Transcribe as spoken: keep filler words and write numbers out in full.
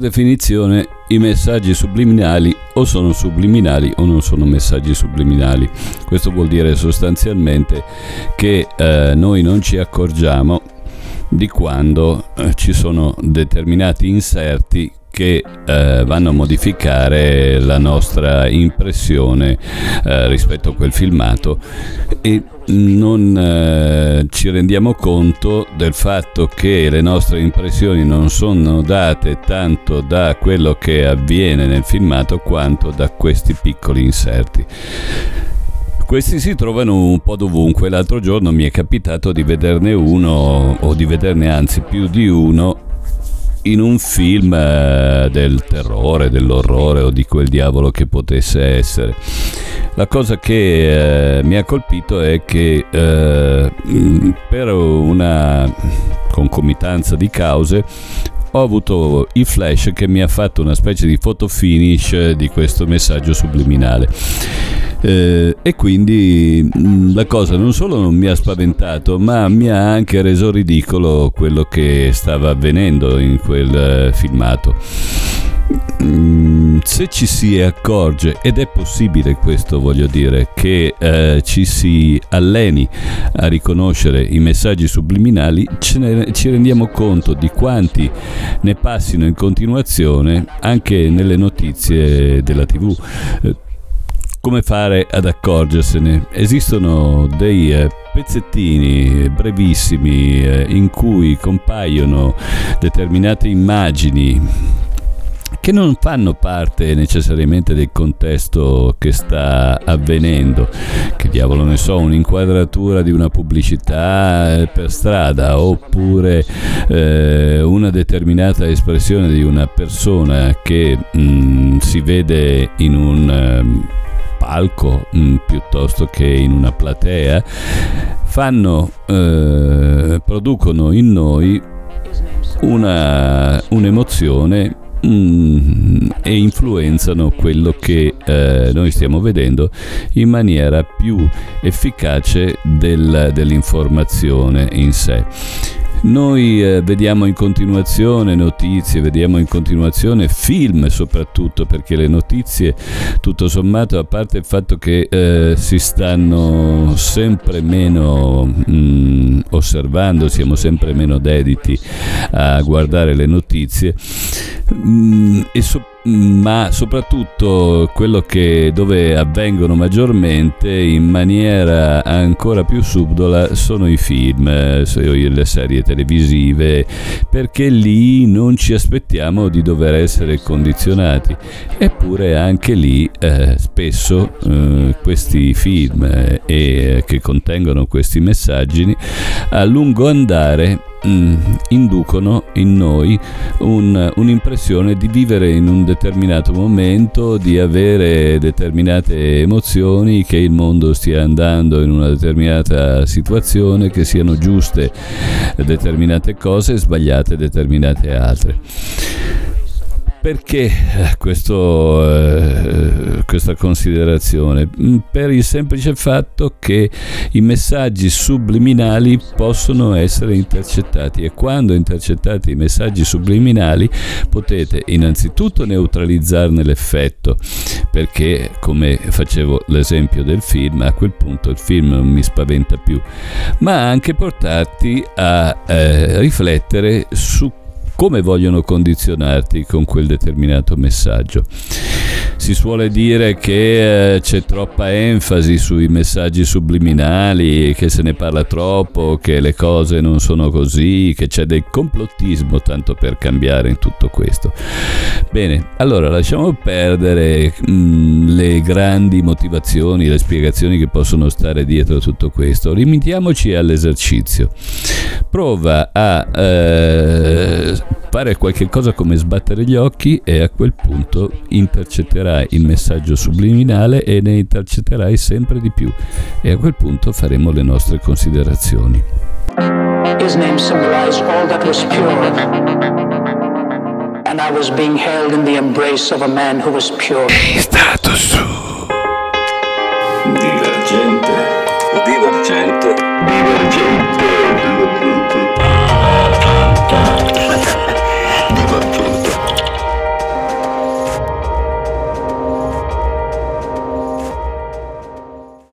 definizione i messaggi subliminali o sono subliminali o non sono messaggi subliminali. Questo vuol dire sostanzialmente che eh, noi non ci accorgiamo di quando eh, ci sono determinati inserti che eh, vanno a modificare la nostra impressione eh, rispetto a quel filmato, e non eh, ci rendiamo conto del fatto che le nostre impressioni non sono date tanto da quello che avviene nel filmato quanto da questi piccoli inserti. Questi si trovano un po' dovunque. L'altro giorno mi è capitato di vederne uno, o di vederne anzi più di uno, in un film eh, del terrore, dell'orrore o di quel diavolo che potesse essere. La cosa che eh, mi ha colpito è che eh, per una concomitanza di cause ho avuto il flash che mi ha fatto una specie di photo finish di questo messaggio subliminale. Eh, e quindi mh, la cosa non solo non mi ha spaventato, ma mi ha anche reso ridicolo quello che stava avvenendo in quel eh, filmato. Mm, se ci si accorge, ed è possibile questo, voglio dire, che eh, ci si alleni a riconoscere i messaggi subliminali, ce ne, ci rendiamo conto di quanti ne passino in continuazione anche nelle notizie della tivù. Eh, Come fare ad accorgersene? Esistono dei eh, pezzettini brevissimi eh, in cui compaiono determinate immagini che non fanno parte necessariamente del contesto che sta avvenendo. Che diavolo ne so, un'inquadratura di una pubblicità per strada, oppure eh, una determinata espressione di una persona che mh, si vede in un um, palco mh, piuttosto che in una platea, fanno eh, producono in noi una un'emozione mm, e influenzano quello che eh, noi stiamo vedendo in maniera più efficace del, dell'informazione in sé. Noi eh, vediamo in continuazione notizie, vediamo in continuazione film, soprattutto perché le notizie, tutto sommato, a parte il fatto che eh, si stanno sempre meno mh, osservando, siamo sempre meno dediti a guardare le notizie, mh, e so- ma soprattutto quello che dove avvengono maggiormente in maniera ancora più subdola sono i film, le serie televisive, perché lì non ci aspettiamo di dover essere condizionati, eppure anche lì eh, spesso eh, questi film eh, e, che contengono questi messaggi a lungo andare Mm, inducono in noi un, un'impressione di vivere in un determinato momento, di avere determinate emozioni, che il mondo stia andando in una determinata situazione, che siano giuste determinate cose e sbagliate determinate altre. Perché questo, eh, questa considerazione? Per il semplice fatto che i messaggi subliminali possono essere intercettati, e quando intercettate i messaggi subliminali potete innanzitutto neutralizzarne l'effetto, perché, come facevo l'esempio del film, a quel punto il film non mi spaventa più, ma anche portarti a eh, riflettere su come vogliono condizionarti con quel determinato messaggio. Si suole dire che eh, c'è troppa enfasi sui messaggi subliminali, che se ne parla troppo, che le cose non sono così, che c'è del complottismo tanto per cambiare in tutto questo. Bene, allora lasciamo perdere mh, le grandi motivazioni, le spiegazioni che possono stare dietro tutto questo. Limitiamoci all'esercizio. Prova a eh, fare qualche cosa come sbattere gli occhi, e a quel punto intercetterai il messaggio subliminale e ne intercetterai sempre di più, e a quel punto faremo le nostre considerazioni. His name symbolized all that was pure, and I was being held in the embrace of a man who was pure. È stato su Divergente, Divergente, Divergente.